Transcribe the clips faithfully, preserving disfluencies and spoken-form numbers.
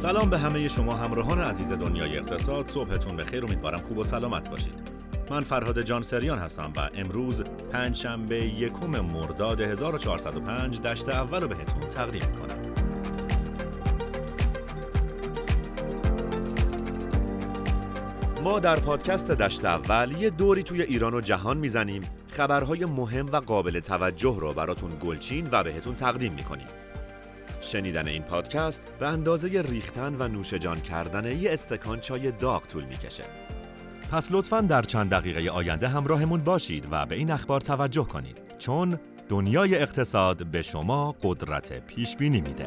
سلام به همه شما همراهان عزیز دنیای اقتصاد. صبحتون بخیر، امیدوارم خوب و سلامت باشید. من فرهاد جانسریان هستم و امروز پنجشنبه یکم مرداد هزار و چهارصد و پنج دشت اول رو بهتون تقدیم می‌کنم. ما در پادکست دشت اول یه دوری توی ایران و جهان میزنیم، خبرهای مهم و قابل توجه رو براتون گلچین و بهتون تقدیم می‌کنیم. شنیدن این پادکست به اندازه ریختن و نوش جان کردن یه استکان چای داغ طول میکشه. پس لطفاً در چند دقیقه آینده همراهمون باشید و به این اخبار توجه کنید، چون دنیای اقتصاد به شما قدرت پیش بینی میده.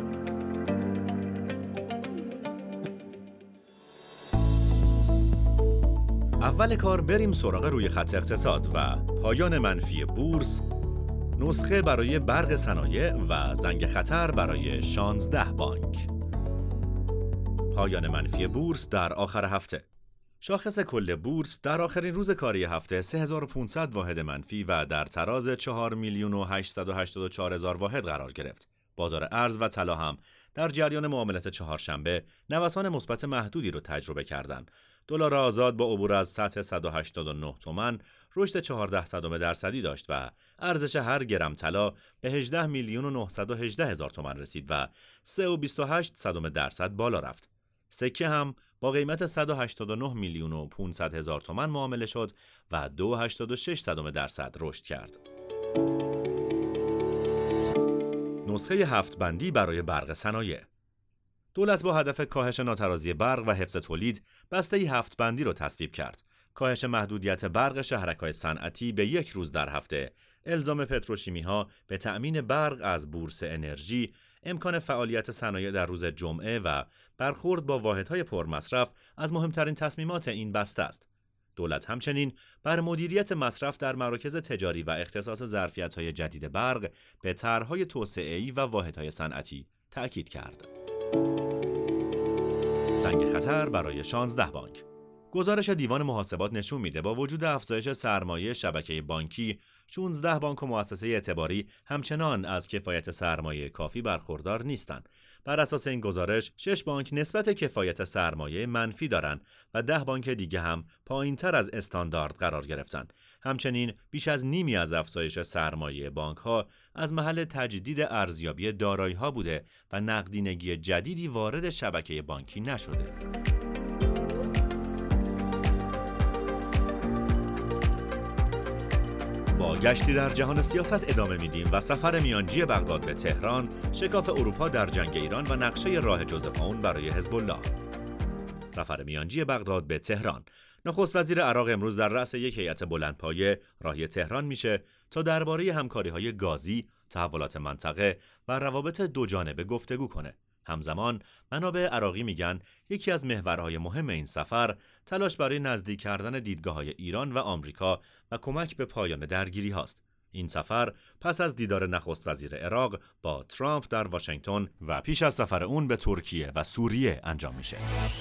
اول کار بریم سراغ روی خط اقتصاد و پایان منفی بورس، نسخه برای برق صنایع و زنگ خطر برای شانزده بانک. پایان منفی بورس در آخر هفته. شاخص کل بورس در آخرین روز کاری هفته سه هزار و پانصد واحد منفی و در تراز چهار میلیون و هشتصد و هشتاد و چهار هزار واحد قرار گرفت. بازار ارز و طلا هم در جریان معاملات چهارشنبه نوسان مثبت محدودی رو تجربه کردند. دلار آزاد با عبور از سطح صد و هشتاد و نه تومان رشد چهارده صدم درصدی داشت و ارزش هر گرم طلا به هجده میلیون و نهصد و هجده هزار تومان رسید و سه و بیست و هشت صدم درصد بالا رفت. سکه هم با قیمت صد و هشتاد و نه میلیون و پانصد هزار تومان معامله شد و دو و هشتاد و شش صدم درصد رشد کرد. نسخه هفت بندی برای برق صنایع. دولت با هدف کاهش ناترازی برق و حفظ تولید بسته هفت بندی را تصویب کرد. کاهش محدودیت برق شهرک‌های صنعتی به یک روز در هفته، الزام پتروشیمی‌ها به تأمین برق از بورس انرژی، امکان فعالیت صنایع در روز جمعه و برخورد با واحدهای پرمصرف از مهمترین تصمیمات این بسته است. دولت همچنین بر مدیریت مصرف در مراکز تجاری و اختصاص ظرفیت‌های جدید برق به طرح‌های توسعه‌ای و واحدهای صنعتی تأکید کرد. زنگ خطر برای شانزده بانک. گزارش دیوان محاسبات نشون میده با وجود افزایش سرمایه شبکه بانکی، شانزده بانک و مؤسسه اعتباری همچنان از کفایت سرمایه کافی برخوردار نیستند. بر اساس این گزارش، شش بانک نسبت کفایت سرمایه منفی دارند و ده بانک دیگه هم پایین‌تر از استاندارد قرار گرفتند. همچنین بیش از نیمی از افزایش سرمایه بانک‌ها از محل تجدید ارزیابی دارایی‌ها بوده و نقدینگی جدیدی وارد شبکه بانکی نشده. با گشتی در جهان سیاست ادامه میدیم و سفر میانجی بغداد به تهران، شکاف اروپا در جنگ ایران و نقشه راه جوزف اون برای حزب الله. سفر میانجی بغداد به تهران. نخست وزیر عراق امروز در رأس یک هیئت بلندپایه راهی تهران میشه تا درباره همکاری‌های گازی، تحولات منطقه و روابط دوجانبه گفتگو کنه. همزمان منابع عراقی میگن یکی از محورهای مهم این سفر تلاش برای نزدیک کردن دیدگاه‌های ایران و آمریکا و کمک به پایان درگیری هاست. این سفر پس از دیدار نخست وزیر عراق با ترامپ در واشنگتن و پیش از سفر اون به ترکیه و سوریه انجام میشه.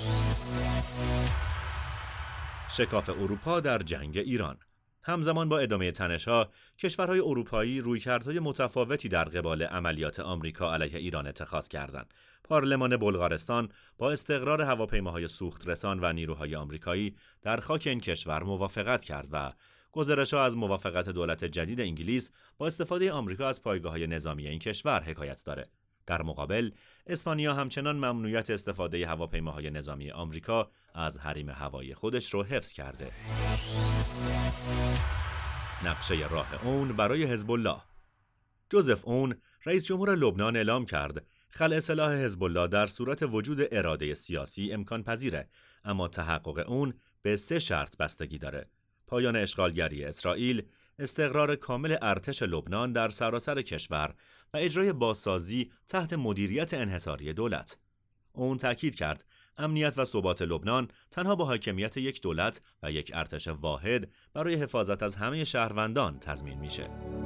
شکاف اروپا در جنگ ایران. همزمان با ادامه تنش‌ها، کشورهای اروپایی رویکردهای متفاوتی در قبال عملیات آمریکا علیه ایران اتخاذ کردند. پارلمان بلغارستان با استقرار هواپیماهای سوخترسان و نیروهای آمریکایی در خاک این کشور موافقت کرد و گزارش‌ها از موافقت دولت جدید انگلیس با استفاده آمریکا از پایگاه‌های نظامی این کشور حکایت داره. در مقابل، اسپانیا همچنان ممنوعیت استفاده هواپیماهای نظامی آمریکا از حریم هوایی خودش رو حفظ کرده. نقشه راه اون برای حزب الله. جوزف اون، رئیس جمهور لبنان اعلام کرد خلع سلاح حزب الله در صورت وجود اراده سیاسی امکان پذیره، اما تحقق اون به سه شرط بستگی داره: پایان اشغالگری اسرائیل، استقرار کامل ارتش لبنان در سراسر کشور و اجرای بازسازی تحت مدیریت انحصاری دولت. اون تأکید کرد امنیت و ثبات لبنان تنها با حاکمیت یک دولت و یک ارتش واحد برای حفاظت از همه شهروندان تضمین میشه.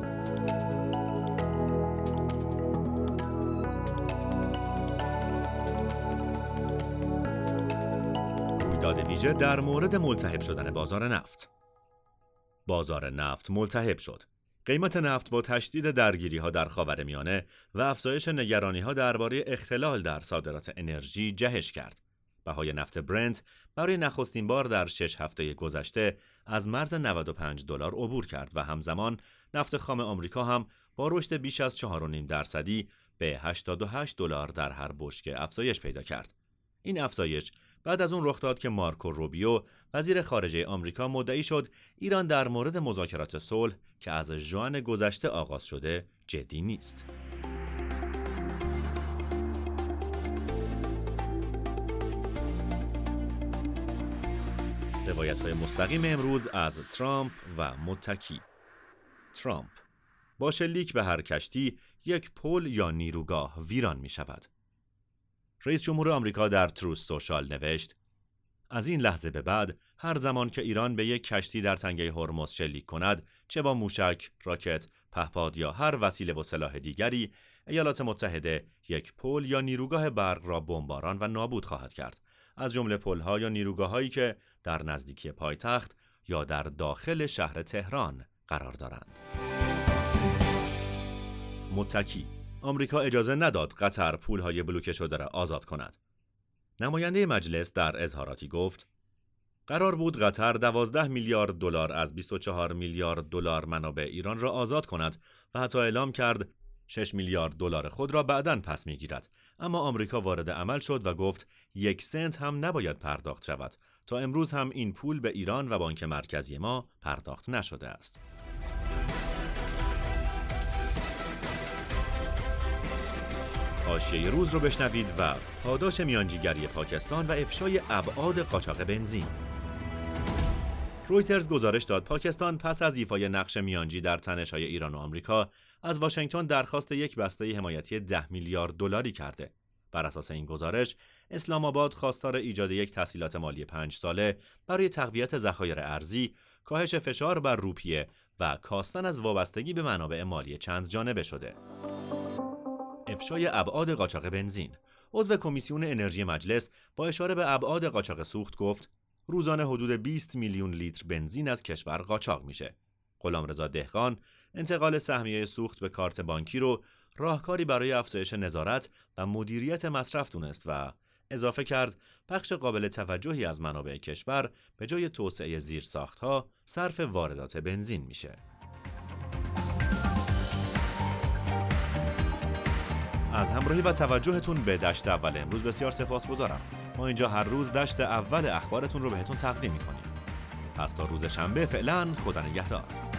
رویداد ویژه در مورد ملتهب شدن بازار نفت. بازار نفت ملتهب شد. قیمت نفت با تشدید درگیری‌ها در خاورمیانه و افزایش نگرانی‌ها درباره اختلال در صادرات انرژی جهش کرد. بهای نفت برنت برای نخستین بار در شش هفته گذشته از مرز نود و پنج دلار عبور کرد و همزمان نفت خام آمریکا هم با رشد بیش از چهار و نیم درصدی به هشتاد و هشت دلار در هر بشکه افزایش پیدا کرد. این افزایش بعد از اون رخ داد که مارکو روبیو وزیر خارجه آمریکا مدعی شد ایران در مورد مذاکرات صلح که از ژوئن گذشته آغاز شده جدی نیست. روایت‌های مستقیم امروز از ترامپ و متکی. ترامپ: با شلیک به هر کشتی یک پل یا نیروگاه ویران می شود. رئیس جمهور آمریکا در تروث سوشال نوشت: از این لحظه به بعد هر زمان که ایران به یک کشتی در تنگه هرمز شلیک کند، چه با موشک، راکت، پهپاد یا هر وسیله و سلاح دیگری، ایالات متحده یک پل یا نیروگاه برق را بمباران و نابود خواهد کرد، از جمله پل‌ها یا نیروگاه‌هایی که در نزدیکی پایتخت یا در داخل شهر تهران قرار دارند. متکی: آمریکا اجازه نداد قطر پول‌های بلوکه شده را آزاد کند. نماینده مجلس در اظهاراتی گفت: قرار بود قطر دوازده میلیارد دلار از بیست و چهار میلیارد دلار منابع ایران را آزاد کند و حتی اعلام کرد شش میلیارد دلار خود را بعداً پس می‌گیرد، اما آمریکا وارد عمل شد و گفت یک سنت هم نباید پرداخت شود. تا امروز هم این پول به ایران و بانک مرکزی ما پرداخت نشده است. حاشیه روز رو بشنوید و پاداش میانجیگری پاکستان و افشای ابعاد قاچاق بنزین. رویترز گزارش داد پاکستان پس از ایفای نقش میانجی در تنش‌های ایران و آمریکا از واشنگتن درخواست یک بسته حمایتی ده میلیارد دلاری کرده. بر اساس این گزارش، اسلام آباد خواستار ایجاد یک تسهیلات مالی پنج ساله برای تقویت ذخایر ارزی، کاهش فشار بر روپیه و کاستن از وابستگی به منابع مالی چند جانبه شده. افشای ابعاد قاچاق بنزین. عضو کمیسیون انرژی مجلس با اشاره به ابعاد قاچاق سوخت گفت روزانه حدود بیست میلیون لیتر بنزین از کشور قاچاق میشه. غلامرضا دهقان انتقال سهمیه سوخت به کارت بانکی رو راهکاری برای افزایش نظارت و مدیریت مصرف دونست و اضافه کرد بخش قابل توجهی از منابع کشور به جای توسعه زیرساخت‌ها صرف واردات بنزین میشه. از همراهی و توجهتون به دشت اول امروز بسیار سپاسگزارم. ما اینجا هر روز دشت اول اخبارتون رو بهتون تقدیم می‌کنیم. پس تا روز شنبه فعلا خدا نگهدار.